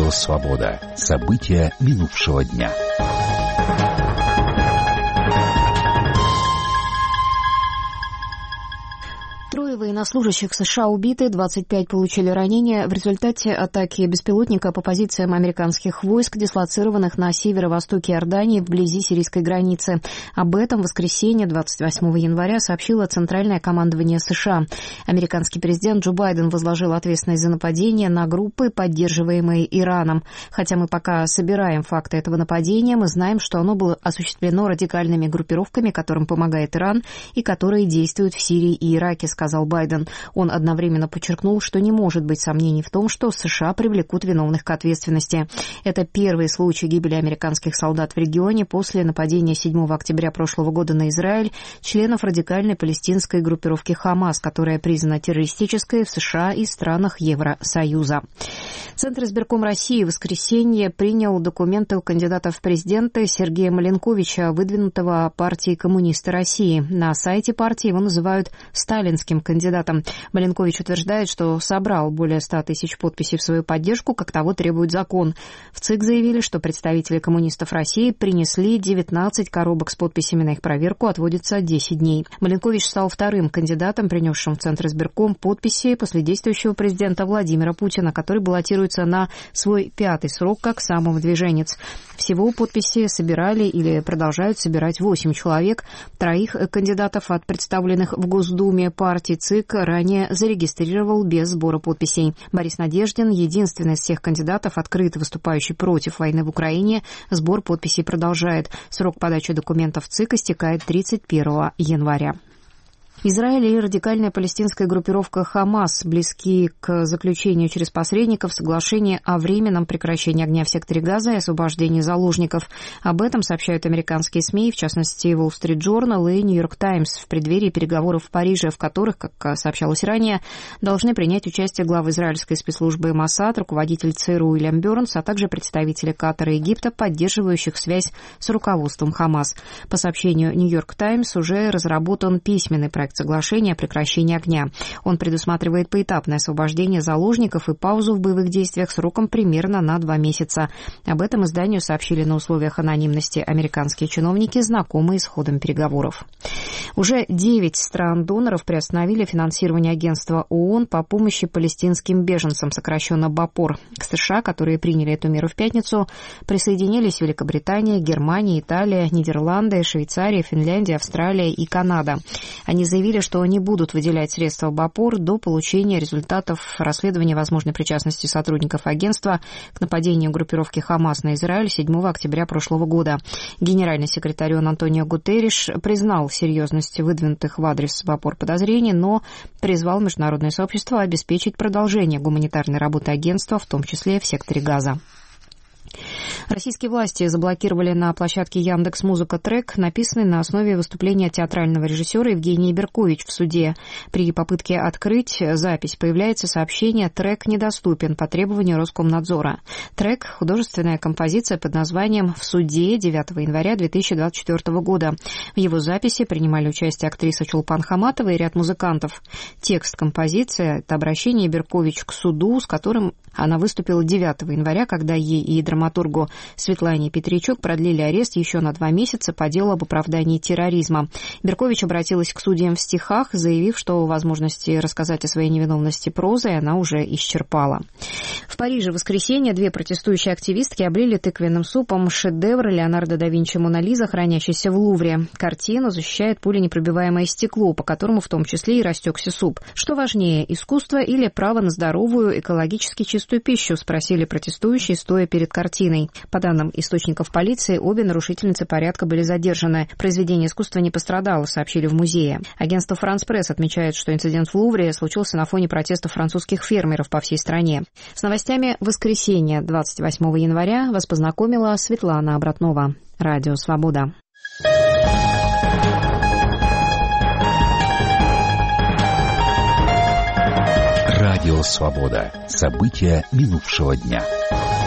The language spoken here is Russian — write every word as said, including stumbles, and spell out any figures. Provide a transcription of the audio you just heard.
Радио «Свобода». События минувшего дня. Трое военнослужащих США убиты, двадцать пять получили ранения в результате атаки беспилотника по позициям американских войск, дислоцированных на северо-востоке Иордании вблизи сирийской границы. Об этом в воскресенье, двадцать восьмого января, сообщило Центральное командование США. Американский президент Джо Байден возложил ответственность за нападение на группы, поддерживаемые Ираном. Хотя мы пока собираем факты этого нападения, мы знаем, что оно было осуществлено радикальными группировками, которым помогает Иран и которые действуют в Сирии и Ираке, сказал Байден. Он одновременно подчеркнул, что не может быть сомнений в том, что США привлекут виновных к ответственности. Это первый случай гибели американских солдат в регионе после нападения седьмого октября прошлого года на Израиль членов радикальной палестинской группировки «Хамас», которая признана террористической в США и странах Евросоюза. Центр избирком России в воскресенье принял документы у кандидата в президенты Сергея Маленковича, выдвинутого партией «Коммунисты России». На сайте партии его называют «сталинским кандидатом». Маленкович утверждает, что собрал более ста тысяч подписей в свою поддержку, как того требует закон. В ЦИК заявили, что представители коммунистов России принесли девятнадцать коробок с подписями, на их проверку отводится десять дней. Маленкович стал вторым кандидатом, принесшим в Центр избирком подписи после действующего президента Владимира Путина, который баллотируется на свой пятый срок как самовыдвиженец. Всего подписи собирали или продолжают собирать восемь человек. Троих кандидатов от представленных в Госдуме партий ЦИК ранее зарегистрировал без сбора подписей. Борис Надеждин, единственный из всех кандидатов, открыто выступающий против войны в Украине, сбор подписей продолжает. Срок подачи документов в ЦИК истекает тридцать первого января. Израиль и радикальная палестинская группировка «Хамас» близки к заключению через посредников соглашения о временном прекращении огня в секторе Газа и освобождении заложников. Об этом сообщают американские СМИ, в частности, Wall Street Journal и New York Times, в преддверии переговоров в Париже, в которых, как сообщалось ранее, должны принять участие глава израильской спецслужбы Моссад, руководитель ЦРУ Уильям Бернс, а также представители Катара и Египта, поддерживающих связь с руководством «Хамас». По сообщению New York Times уже разработан письменный проект соглашения о прекращении огня. Он предусматривает поэтапное освобождение заложников и паузу в боевых действиях сроком примерно на два месяца. Об этом изданию сообщили на условиях анонимности американские чиновники, знакомые с ходом переговоров. Уже девять стран-доноров приостановили финансирование агентства ООН по помощи палестинским беженцам, сокращенно БАПОР. К США, которые приняли эту меру в пятницу, присоединились Великобритания, Германия, Италия, Нидерланды, Швейцария, Финляндия, Австралия и Канада. Они заявили, что они будут выделять средства в БАПОР до получения результатов расследования возможной причастности сотрудников агентства к нападению группировки «Хамас» на Израиль седьмого октября прошлого года. Генеральный секретарь ООН Антонио Гутерриш признал серьезность выдвинутых в адрес БАПОР подозрений, но призвал международное сообщество обеспечить продолжение гуманитарной работы агентства, в том числе в секторе Газа. Российские власти заблокировали на площадке Яндекс.Музыка трек, написанный на основе выступления театрального режиссера Евгения Беркович в суде. При попытке открыть запись появляется сообщение «Трек недоступен» по требованию Роскомнадзора. Трек – художественная композиция под названием «В суде» девятого января две тысячи двадцать четвёртого года. В его записи принимали участие актриса Чулпан Хаматова и ряд музыкантов. Текст композиции – это обращение Беркович к суду, с которым она выступила девятого января, когда ей и драматургу Светлане Петричук продлили арест еще на два месяца по делу об оправдании терроризма. Беркович обратилась к судьям в стихах, заявив, что возможности рассказать о своей невиновности прозой она уже исчерпала. В Париже в воскресенье две протестующие активистки облили тыквенным супом шедевр Леонардо да Винчи «Мона Лиза», хранящийся в Лувре. Картину защищает пуленепробиваемое стекло, по которому в том числе и растекся суп. Что важнее, искусство или право на здоровую, экологически чистую пищу, спросили протестующие, стоя перед картиной. По данным источников полиции, обе нарушительницы порядка были задержаны. Произведение искусства не пострадало, сообщили в музее. Агентство «Франс Пресс» отмечает, что инцидент в Лувре случился на фоне протестов французских фермеров по всей стране. С новостями воскресенья двадцать восьмого января вас познакомила Светлана Обратнова. Радио «Свобода». Радио «Свобода». События минувшего дня.